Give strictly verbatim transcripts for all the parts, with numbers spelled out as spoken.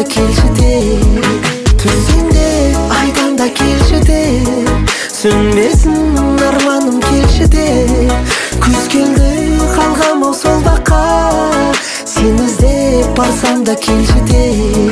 да келші де, түстенде айдан да келші де, сөнбесін арманым келші де. Күз келді қалғам ау сол баққа, сен іздеп барсам да келші де.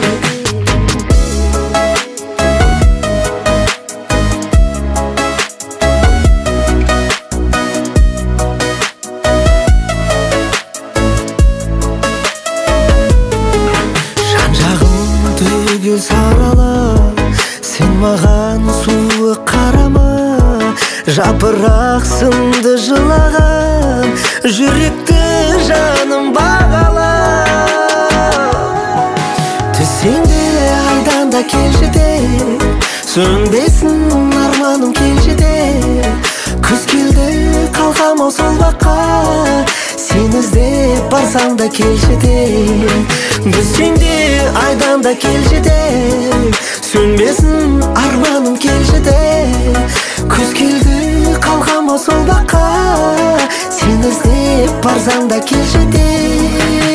Түгел сарала, сен маған суық қарама, жапырақ сынды жылаған жүректі жаным бағала. Түсеңде айдан да келші де, сөнбесін арманым келші де. Күз келді қалғам ау сол баққа, сен іздеп барсам да келші де. Түсеңде айдан да келші де, сөнбесін арманым келші де. Күз келді қалғам ау сол баққа, сен іздеп барсам да келші де.